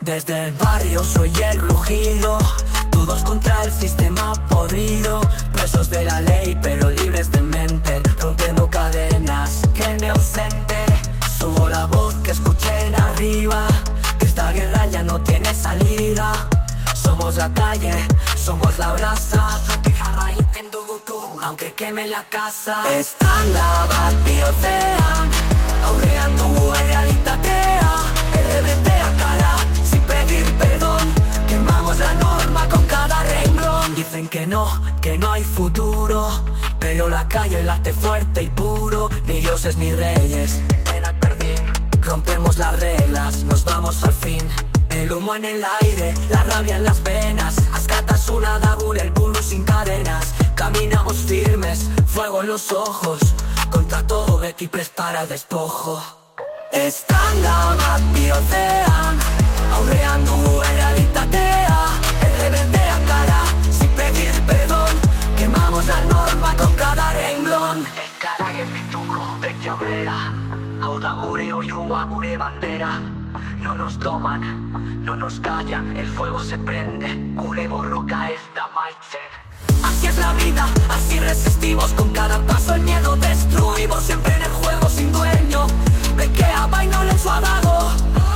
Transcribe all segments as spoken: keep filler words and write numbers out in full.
Desde el barrio soy el rugido, todos contra el sistema podrido, presos de la ley pero libres de mente, rompiendo cadenas que me ausenten. Subo la voz que escuchen arriba, que esta guerra ya no tiene salida. Somos la calle, somos la brasa, aunque queme la casa. Estan lavat bihotzean, aurrean dugu errealitatea, L G B T a cara, sin pedir perdón, quemamos la norma con cada renglón. Dicen que no, que no hay futuro, pero la calle late fuerte y puro. Ni dioses ni reyes, pena perdín. Rompemos las reglas, nos vamos al fin. El humo en el aire, la rabia en las venas, Askatasuna da gure el puro sin cadenas. Caminamos firmes, fuego en los ojos, contra todo beti prestara el despojo. Estan lavat bihotzean, aurrean dugu errealitatea, L G B T a cara, sin pedir perdón, quemamos la norma con cada renglón. Euskara gefituko beti aurrera, hau da gure oihua, gure bandera. No nos toman, no nos callan, el fuego se prende, gure borroka ez da amaitzen. Así es la vida, así resistimos, con cada paso el miedo destruimos, siempre en el juego sin dueño, bekea baino lezua dago.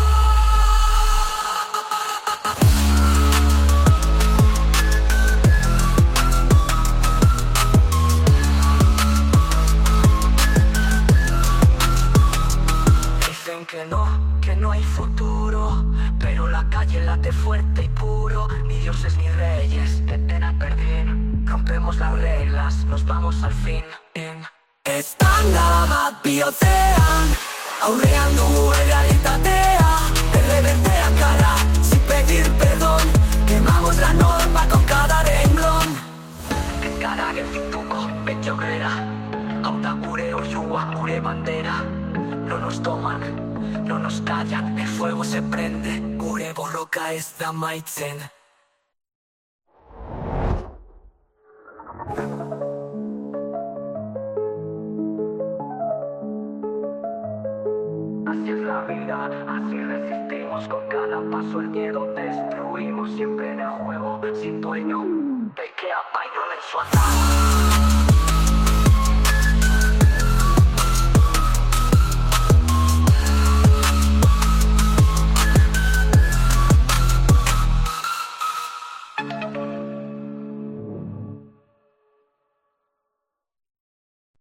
Dicen que no, que no hay futuro, pero la calle late fuerte y puro. Ni dioses ni reyes, de pena perdín. Rompemos las reglas, nos vamos al fin. Estan lavat bihotzean, aurrean dugu errealitatea, L G B T a cara, sin pedir perdón, quemamos la norma con cada renglón. Euskara gefituko beti aurrera, hau da gure oihua, gure bandera. No nos toman, no nos callan, el fuego se prende, gure borroka ez da amaitzen. Así es la vida, así resistimos, con cada paso el miedo destruimos, siempre en el juego, sin dueño, bekea baino lezua dago.